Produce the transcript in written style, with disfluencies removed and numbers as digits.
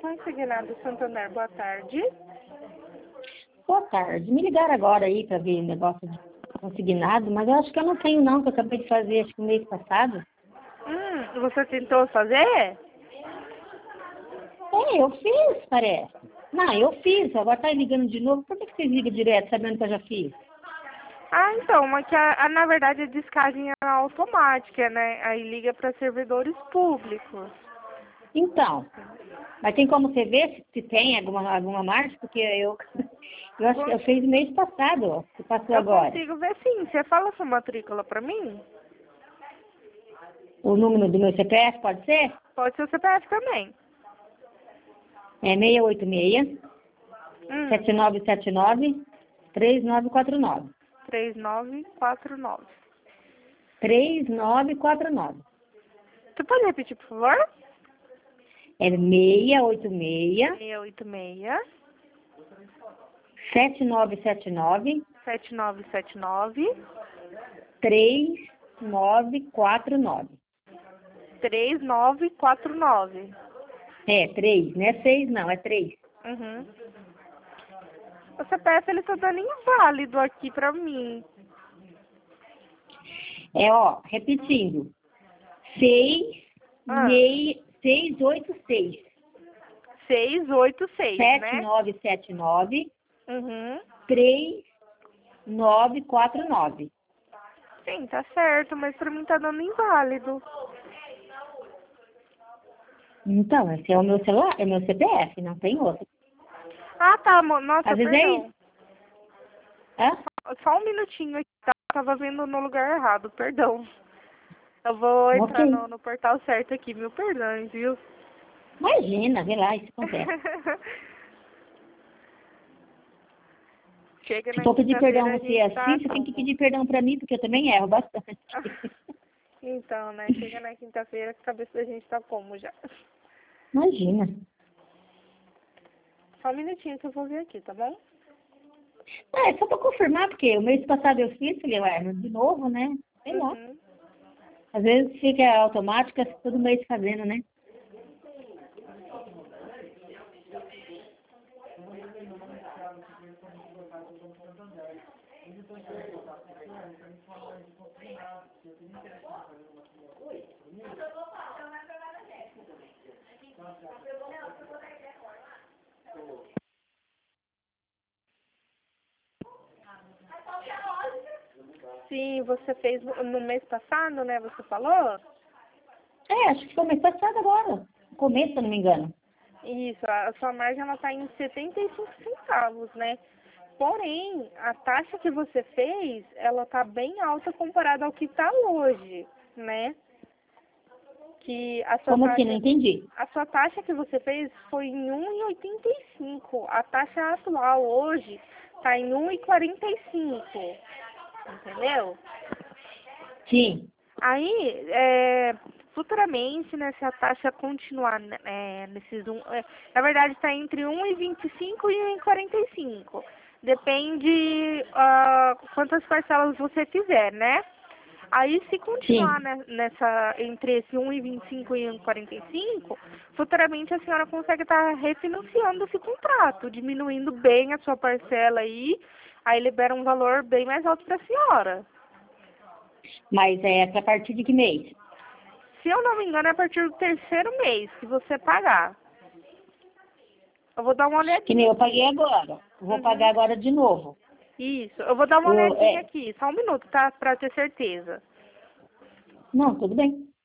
Consignado Santander, boa tarde. Boa tarde. Me ligaram agora aí para ver o negócio de consignado, mas eu acho que eu não tenho não, que eu acabei de fazer acho que no mês passado. Você tentou fazer? É, eu fiz, parece. Não, eu fiz, agora tá ligando de novo. Por que vocês ligam direto, sabendo que eu já fiz? Então, mas que na verdade a descagem é automática, né? Aí liga para servidores públicos. Então, mas tem como você ver se tem alguma marcha? Porque eu acho que eu fiz mês passado, ó, que passou Eu agora. consigo ver sim. Você fala sua matrícula para mim? O número do meu CPF, pode ser? Pode ser o CPF também. É 686 Hum, 7979 3949. 3949. 3949. Você pode repetir, por favor? É 686 686 7979 7979 3949. 3949. É, 3, não é 6 não, é 3. Uhum. O CPF ele tá dando inválido aqui pra mim. É, ó, repetindo. 686 686, né? 7979 Uhum. 3949. Sim, tá certo, mas pra mim tá dando inválido. Então, esse é o meu celular, é o meu CPF, não tem outro. Ah, tá, nossa, Às vezes é isso. perdão. Hã? Só um minutinho aqui, tá? Tava vendo no lugar errado, perdão. Eu vou entrar Ok. no portal certo aqui, mil perdões, viu? Imagina, vê lá, isso acontece. Chega Se na for pedir perdão quinta-feira a você é gente tá assim, você tem que como? pedir perdão pra mim, porque eu também erro bastante. Então, né? Chega na quinta-feira que a cabeça da gente tá como já. Imagina. Só um minutinho que eu vou ver aqui, tá bom? Ah, é só pra confirmar, porque o mês passado eu fiz, falei, ué, mas de novo, né? Sei lá. Uhum. Às vezes fica automática todo mês fazendo, né? Sim, você fez no mês passado, né? Você falou? É, acho que foi mês passado agora. No começo, se eu não me engano. Isso, a sua margem ela tá em 75 centavos, né? Porém, a taxa que você fez, ela tá bem alta comparada ao que tá hoje, né? Que Como assim? Não entendi. a sua taxa que você fez foi em 1,85. A taxa atual hoje tá em 1,45. Entendeu? Sim. Aí, futuramente, né, se a taxa continuar na verdade está entre 1,25 e 1,45. Depende quantas parcelas você fizer, né? Aí, se continuar Sim. entre esse 1,25 e 1,45, futuramente a senhora consegue estar refinanciando esse contrato, diminuindo bem a sua parcela aí libera um valor bem mais alto para a senhora. Mas é a partir de que mês? Se eu não me engano, é a partir do terceiro mês que você pagar. Eu vou dar uma Que nem olhadinha eu paguei aqui. agora. Vou pagar Uhum. agora de novo. Isso. Eu vou dar uma olhadinha aqui. Só um minuto, tá? Pra ter certeza. Não, tudo bem.